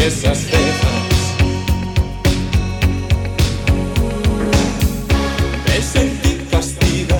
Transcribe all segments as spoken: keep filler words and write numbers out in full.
esas cejas. Me sentí castigar.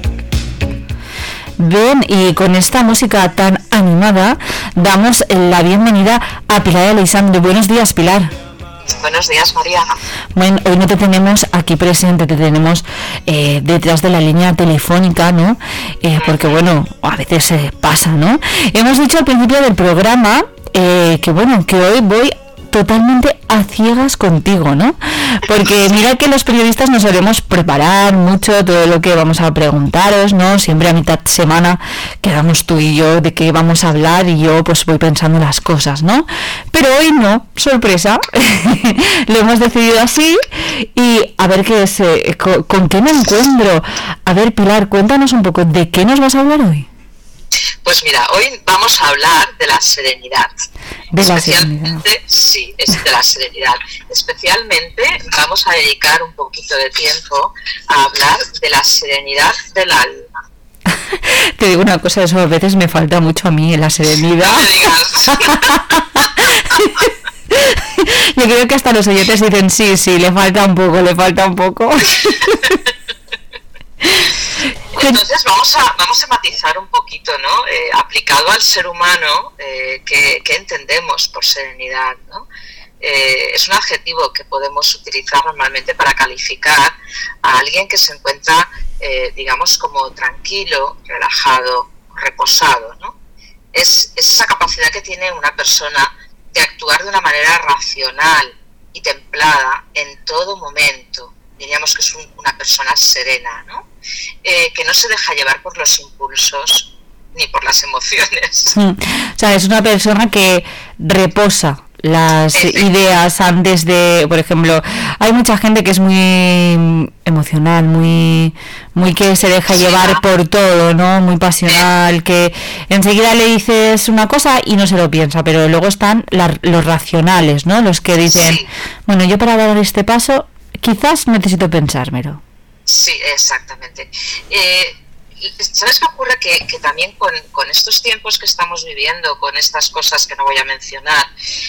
Bien, y con esta música tan animada damos la bienvenida a Pilar Aleixandre. Buenos días, Pilar. Buenos días, María. Bueno, hoy no te tenemos aquí presente, te tenemos eh, detrás de la línea telefónica, ¿no? Eh, porque, bueno, a veces eh, pasa, ¿no? Hemos dicho al principio del programa eh, que, bueno, que hoy voy totalmente a ciegas contigo, ¿no? Porque mira que los periodistas nos solemos preparar mucho todo lo que vamos a preguntaros, ¿no? Siempre a mitad de semana quedamos tú y yo de qué vamos a hablar y yo pues voy pensando las cosas, ¿no? Pero hoy no, sorpresa, lo hemos decidido así y a ver qué es, eh, con, con qué me encuentro. A ver, Pilar, cuéntanos un poco, ¿de qué nos vas a hablar hoy? Pues mira, hoy vamos a hablar de la serenidad. De la Especialmente, serenidad. sí, es de la serenidad. Especialmente vamos a dedicar un poquito de tiempo a hablar de la serenidad del alma. Te digo una cosa, eso a veces me falta mucho a mí, la serenidad. No me digas. Yo creo que hasta los oyentes dicen, sí, sí, le falta un poco, le falta un poco. Entonces vamos a vamos a matizar un poquito, ¿no? Eh, aplicado al ser humano, eh, ¿qué, qué entendemos por serenidad, ¿no? Eh, es un adjetivo que podemos utilizar normalmente para calificar a alguien que se encuentra, eh, digamos, como tranquilo, relajado, reposado, ¿no? Es, es esa capacidad que tiene una persona de actuar de una manera racional y templada en todo momento. Diríamos que es un, una persona serena, ¿no? Eh, que no se deja llevar por los impulsos ni por las emociones. Mm. O sea, es una persona que reposa las Exacto. ideas antes de, por ejemplo, hay mucha gente que es muy emocional, muy muy que se deja llevar por todo, ¿no? Muy pasional, que enseguida le dices una cosa y no se lo piensa, pero luego están la, los racionales, ¿no? Los que dicen, Sí. bueno, yo para dar este paso quizás necesito pensármelo. Sí, exactamente. Eh, ¿Sabes qué ocurre? Que, que también con, con estos tiempos que estamos viviendo, con estas cosas que no voy a mencionar,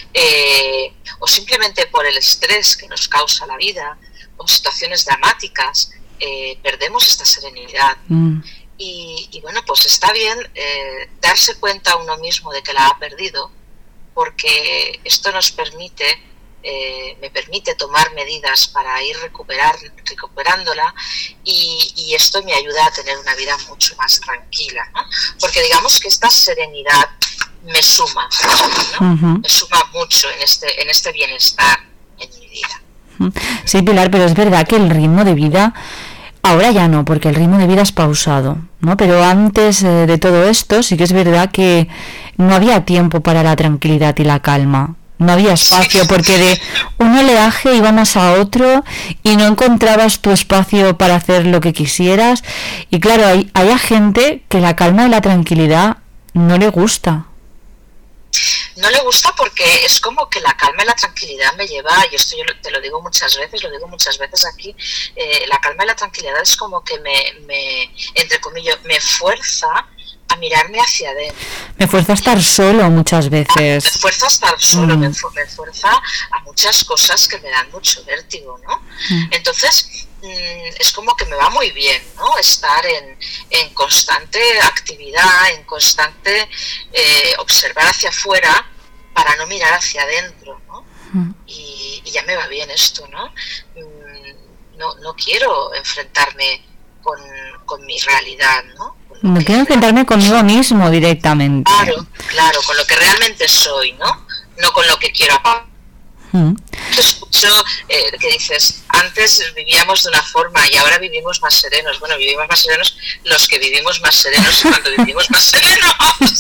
eh, o simplemente por el estrés que nos causa la vida, o situaciones dramáticas, eh, perdemos esta serenidad. Mm. Y, y bueno, pues está bien eh, darse cuenta uno mismo de que la ha perdido, porque esto nos permite... Eh, me permite tomar medidas para ir recuperar, recuperándola y, y esto me ayuda a tener una vida mucho más tranquila, ¿no? Porque digamos que esta serenidad me suma, ¿no? Uh-huh. Me suma mucho en este, en este bienestar en mi vida. Sí, Pilar, pero es verdad que el ritmo de vida, ahora ya no, porque el ritmo de vida es pausado, ¿no? Pero antes eh, de todo esto sí que es verdad que no había tiempo para la tranquilidad y la calma. No había espacio, porque de un oleaje íbamos a otro y no encontrabas tu espacio para hacer lo que quisieras. Y claro, hay, hay gente que la calma y la tranquilidad no le gusta. No le gusta porque es como que la calma y la tranquilidad me lleva, y esto yo te lo digo muchas veces, lo digo muchas veces aquí, eh, la calma y la tranquilidad es como que me, me entre comillas, me fuerza a mirarme hacia adentro. Me fuerza a estar solo muchas veces. Me fuerza a estar solo, mm. me, fu- me fuerza a muchas cosas que me dan mucho vértigo, ¿no? Mm. Entonces, mmm, es como que me va muy bien, ¿no? Estar en, en constante actividad, en constante eh, observar hacia afuera para no mirar hacia adentro, ¿no? Mm. Y, y ya me va bien esto, ¿no? Mm, no, no quiero enfrentarme con, con mi realidad, ¿no? No quiero enfrentarme conmigo mismo directamente. Claro, claro, con lo que realmente soy, ¿no? No con lo que quiero aparte. Mm. Te escucho eh, que dices, antes vivíamos de una forma y ahora vivimos más serenos. Bueno, vivimos más serenos los que vivimos más serenos cuando vivimos más serenos.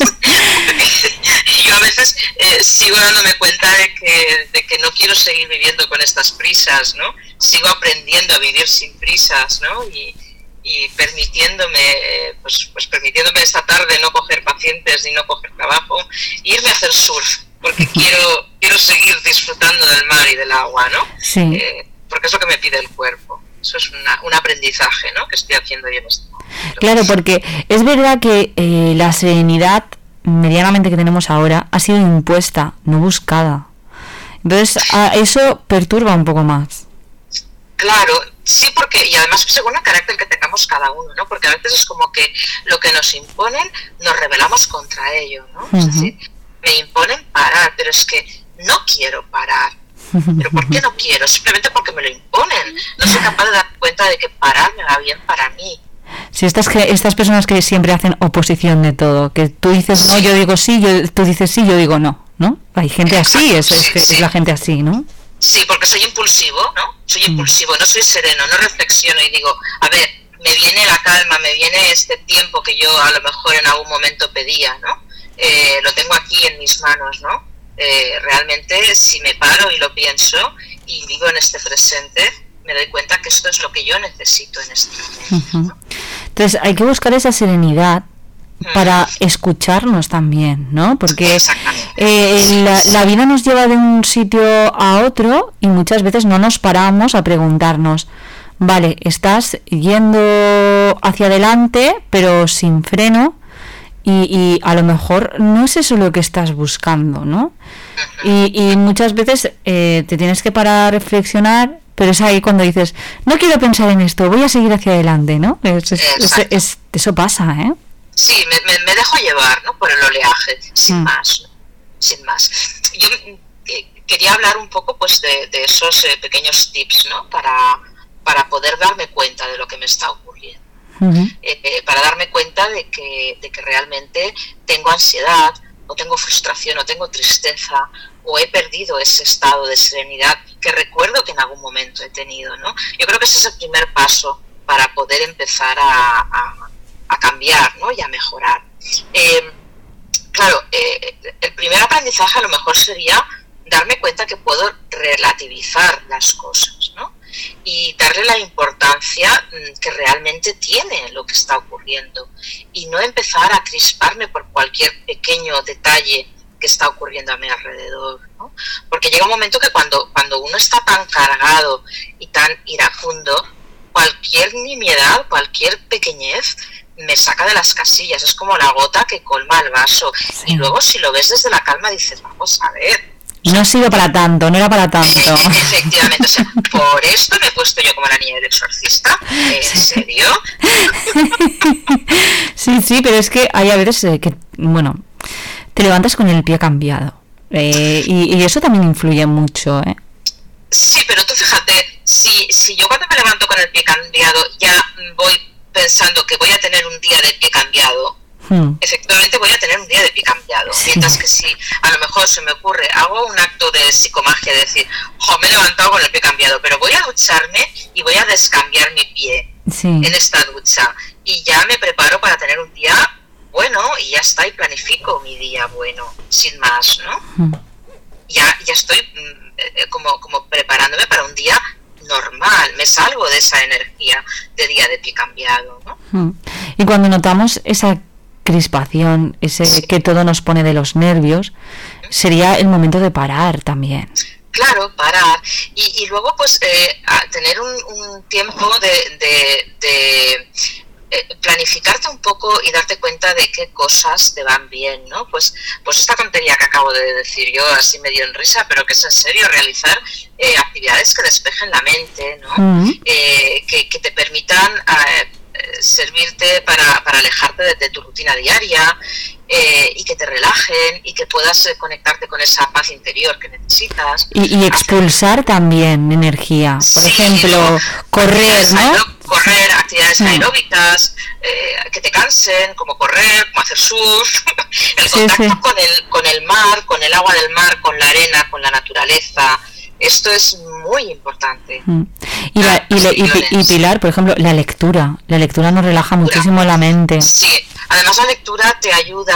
Yo a veces eh, sigo dándome cuenta de que, de que no quiero seguir viviendo con estas prisas, ¿no? Sigo aprendiendo a vivir sin prisas, ¿no? Y, y permitiéndome, pues, pues permitiéndome esta tarde no coger pacientes ni no coger trabajo, irme a hacer surf, porque quiero quiero seguir disfrutando del mar y del agua, ¿no? Sí. Eh, porque es lo que me pide el cuerpo. Eso es una, un aprendizaje, ¿no? Que estoy haciendo yo en este momento. Claro, porque es verdad que eh, la serenidad medianamente que tenemos ahora ha sido impuesta, no buscada. Entonces, a eso perturba un poco más. Claro, sí, porque, y además según el carácter que tengamos cada uno, ¿no? Porque a veces es como que lo que nos imponen, nos rebelamos contra ello, ¿no? Uh-huh. Es decir, me imponen parar, pero es que no quiero parar. ¿Pero por qué no quiero? Simplemente porque me lo imponen. No soy capaz de dar cuenta de que parar me va bien para mí. Si estas estas personas que siempre hacen oposición de todo, que tú dices no, yo digo sí, yo, tú dices sí, yo digo no, ¿no? Hay gente así, es, es, es, es la gente así, ¿no? Sí, porque soy impulsivo, ¿no? Soy impulsivo, no soy sereno, no reflexiono y digo, a ver, me viene la calma, me viene este tiempo que yo a lo mejor en algún momento pedía, ¿no? Eh, lo tengo aquí en mis manos, ¿no? Eh, realmente si me paro y lo pienso y vivo en este presente, me doy cuenta que esto es lo que yo necesito en este momento, ¿no? Entonces hay que buscar esa serenidad para escucharnos también, ¿no? Porque eh, la, la vida nos lleva de un sitio a otro y muchas veces no nos paramos a preguntarnos, vale, estás yendo hacia adelante pero sin freno y, y a lo mejor no es eso lo que estás buscando, ¿no? Y, y muchas veces eh, te tienes que parar a reflexionar, pero es ahí cuando dices, no quiero pensar en esto, voy a seguir hacia adelante, ¿no? Es, es, es, es, eso pasa, ¿eh? Sí, me, me, me dejo llevar, ¿no? Por el oleaje, sin mm. más, ¿no? Sin más. Yo eh, quería hablar un poco, pues, de, de esos eh, pequeños tips, ¿no? Para, para poder darme cuenta de lo que me está ocurriendo. Uh-huh. Eh, eh, para darme cuenta de que, de que realmente tengo ansiedad, o tengo frustración, o tengo tristeza, o he perdido ese estado de serenidad que recuerdo que en algún momento he tenido, ¿no? Yo creo que ese es el primer paso para poder empezar a... a a cambiar, ¿no? Y a mejorar. Eh, claro, eh, el primer aprendizaje a lo mejor sería darme cuenta que puedo relativizar las cosas, ¿no? Y darle la importancia que realmente tiene lo que está ocurriendo y no empezar a crisparme por cualquier pequeño detalle que está ocurriendo a mi alrededor, ¿no? Porque llega un momento que cuando, cuando uno está tan cargado y tan iracundo, cualquier nimiedad, cualquier pequeñez me saca de las casillas, es como la gota que colma el vaso. Sí. Y luego si lo ves desde la calma dices, vamos a ver. No ha sido para tanto, no era para tanto. Efectivamente, o sea, por esto me he puesto yo como la niña del exorcista, ¿en sí. serio? Sí, sí, pero es que hay a veces eh, que, bueno, te levantas con el pie cambiado, eh, y, y eso también influye mucho, ¿eh? Sí, pero tú fíjate, si, si yo cuando me levanto con el pie cambiado ya voy pensando que voy a tener un día de pie cambiado, hmm. efectivamente voy a tener un día de pie cambiado, sí. Mientras que si a lo mejor se me ocurre, hago un acto de psicomagia, de decir, jo, me he levantado con el pie cambiado, pero voy a ducharme y voy a descambiar mi pie sí. en esta ducha, y ya me preparo para tener un día bueno, y ya está, y planifico mi día bueno, sin más, ¿no? Hmm. Ya, ya estoy eh, como, como preparándome para un día normal, me salgo de esa energía de día de pie cambiado, ¿no? Y cuando notamos esa crispación, ese sí. que todo nos pone de los nervios, sería el momento de parar también. Claro, parar. Y, y luego, pues, eh, a tener un, un tiempo de, de, de eh, planificarte un poco y darte cuenta de qué cosas te van bien, ¿no? Pues, pues esta tontería que acabo de decir yo, así medio en risa, pero que es en serio, realizar eh, actividades que despejen la mente, ¿no? Uh-huh. Eh, que, que te permitan eh, servirte para, para alejarte de, de tu rutina diaria, eh, y que te relajen y que puedas eh, conectarte con esa paz interior que necesitas. Y, y expulsar hacer... también energía, por sí, ejemplo, ¿no? correr, ¿no? Correr, actividades sí. aeróbicas, eh, que te cansen, como correr, como hacer surf, el sí, contacto sí. con el con el mar, con el agua del mar, con la arena, con la naturaleza. Esto es muy importante. Mm. Y, la, y, le, y, y Pilar, por ejemplo, la lectura. La lectura nos relaja lectura. muchísimo la mente. Sí, además la lectura te ayuda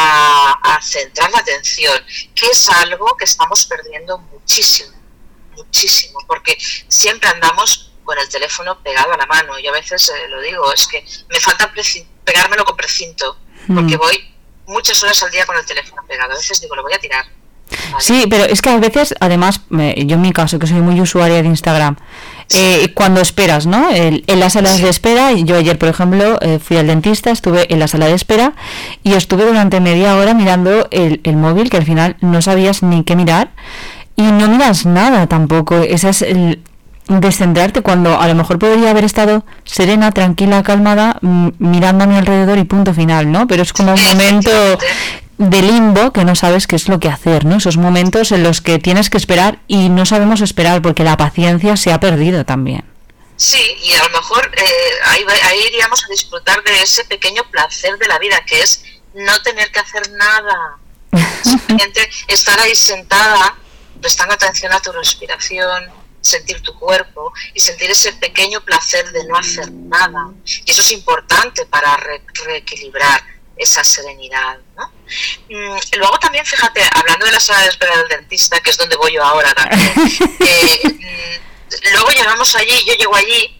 a, a centrar la atención, que es algo que estamos perdiendo muchísimo, muchísimo, porque siempre andamos con el teléfono pegado a la mano. Yo a veces eh, lo digo, es que me falta preci- pegármelo con precinto, porque mm. voy muchas horas al día con el teléfono pegado. A veces digo, lo voy a tirar. Vale. Sí, pero es que a veces, además, yo en mi caso, que soy muy usuaria de Instagram, sí. eh, cuando esperas, ¿no? El, en las salas sí. de espera, yo ayer, por ejemplo, eh, fui al dentista, estuve en la sala de espera y estuve durante media hora mirando el, el móvil, que al final no sabías ni qué mirar, y no miras nada tampoco. Ese es el descentrarte cuando a lo mejor podría haber estado serena, tranquila, calmada, m- mirando a mi alrededor y punto final, ¿no? Pero es como un momento de limbo que no sabes qué es lo que hacer, ¿no? Esos momentos en los que tienes que esperar y no sabemos esperar porque la paciencia se ha perdido también. Sí, y a lo mejor eh, ahí, ahí iríamos a disfrutar de ese pequeño placer de la vida, que es no tener que hacer nada. Simplemente estar ahí sentada, prestando atención a tu respiración, sentir tu cuerpo y sentir ese pequeño placer de no hacer nada. Y eso es importante para re- reequilibrar esa serenidad, ¿no? Mm, luego también, fíjate, hablando de la sala de espera del dentista, que es donde voy yo ahora también, eh, mm, luego llegamos allí, yo llego allí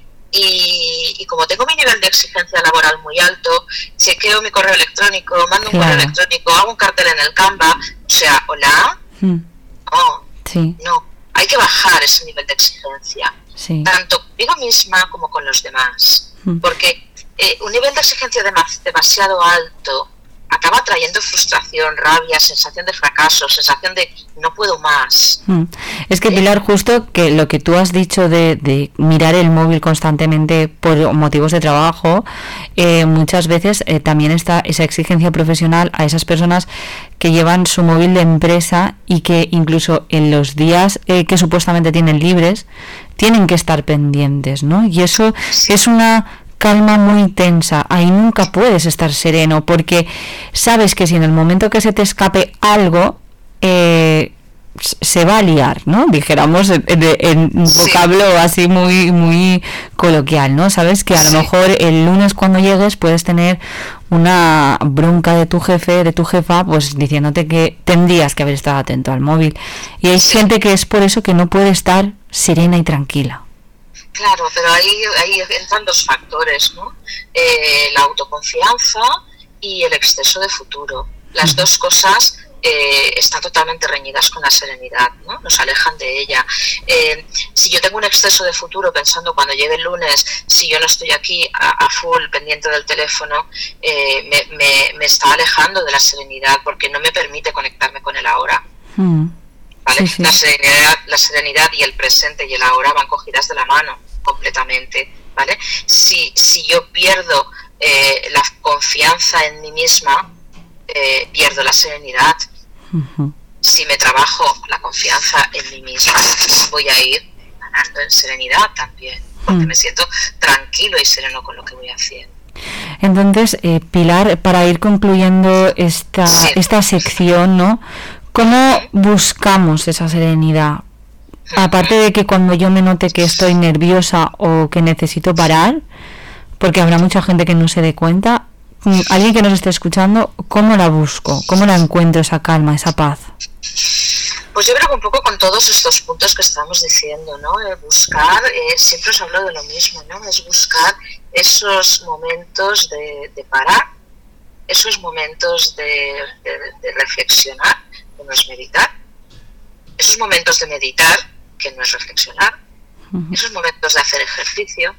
y, y como tengo mi nivel de exigencia laboral muy alto, chequeo mi correo electrónico, mando un Claro. correo electrónico, hago un cartel en el Canva, o sea, hola, Mm, no, sí, no, hay que bajar ese nivel de exigencia, sí. tanto conmigo misma como con los demás, Mm. porque eh, un nivel de exigencia dema- demasiado alto acaba trayendo frustración, rabia, sensación de fracaso, sensación de no puedo más. Mm. Es que, Pilar, justo que lo que tú has dicho de, de mirar el móvil constantemente por motivos de trabajo, eh, muchas veces eh, también está esa exigencia profesional a esas personas que llevan su móvil de empresa y que incluso en los días eh, que supuestamente tienen libres tienen que estar pendientes, ¿no? Y eso es una calma muy tensa. Ahí nunca puedes estar sereno porque sabes que si en el momento que se te escape algo eh, se va a liar, ¿no? Dijéramos en, en, en vocablo sí. así muy muy coloquial, ¿no? Sabes que a lo sí. mejor el lunes cuando llegues puedes tener una bronca de tu jefe, de tu jefa, pues diciéndote que tendrías que haber estado atento al móvil. Y hay sí. gente que es por eso que no puede estar serena y tranquila. Claro, pero ahí, ahí entran dos factores, ¿no? Eh, la autoconfianza y el exceso de futuro. Las uh-huh. dos cosas eh, están totalmente reñidas con la serenidad, ¿no? Nos alejan de ella. Eh, si yo tengo un exceso de futuro pensando cuando llegue el lunes, si yo no estoy aquí a, a full pendiente del teléfono, eh, me, me, me está alejando de la serenidad porque no me permite conectarme con el ahora. Uh-huh. ¿Vale? Sí, sí. La serenidad, la serenidad y el presente y el ahora van cogidas de la mano completamente, ¿vale? Si, si yo pierdo eh, la confianza en mí misma, eh, pierdo la serenidad. Uh-huh. Si me trabajo la confianza en mí misma, voy a ir ganando en serenidad también, porque uh-huh. me siento tranquilo y sereno con lo que voy haciendo. Entonces, eh, Pilar, para ir concluyendo esta, sí. esta sección, ¿no? ¿Cómo buscamos esa serenidad? Aparte de que cuando yo me note que estoy nerviosa o que necesito parar, porque habrá mucha gente que no se dé cuenta, alguien que nos esté escuchando, ¿cómo la busco? ¿Cómo la encuentro esa calma, esa paz? Pues yo creo que un poco con todos estos puntos que estamos diciendo, ¿no? Eh, buscar, eh, siempre os hablo de lo mismo, ¿no? Es buscar esos momentos de, de parar, esos momentos de, de, de reflexionar, que no es meditar, esos momentos de meditar, que no es reflexionar, uh-huh. esos momentos de hacer ejercicio,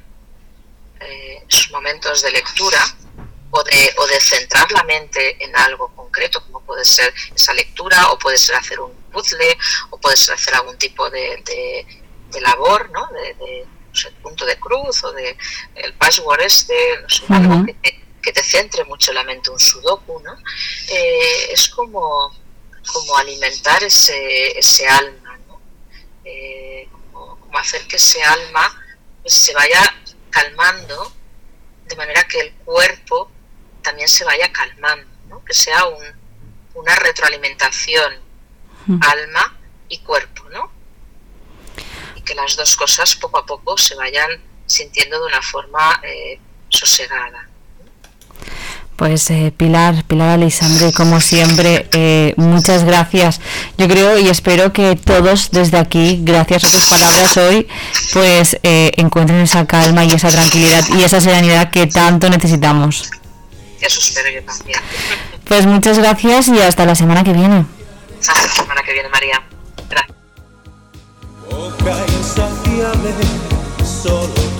eh, esos momentos de lectura o de, o de centrar la mente en algo concreto, como puede ser esa lectura, o puede ser hacer un puzzle, o puede ser hacer algún tipo de, de, de labor, ¿no? De, de no sé, punto de cruz o de el password este, no sé, uh-huh. algo que te, que te centre mucho la mente, un sudoku, ¿no? Eh, es como como alimentar ese, ese alma, ¿no? Eh, como, como hacer que ese alma pues, se vaya calmando de manera que el cuerpo también se vaya calmando, ¿no? Que sea un, una retroalimentación mm. alma y cuerpo, ¿no? Y que las dos cosas poco a poco se vayan sintiendo de una forma eh, sosegada. Pues eh, Pilar, Pilar Aleixandre, como siempre, eh, muchas gracias. Yo creo y espero que todos desde aquí, gracias a tus palabras hoy, pues eh, encuentren esa calma y esa tranquilidad y esa serenidad que tanto necesitamos. Eso espero yo también. Pues muchas gracias y hasta la semana que viene. Hasta la semana que viene, María. Gracias. Boca insaciable, solo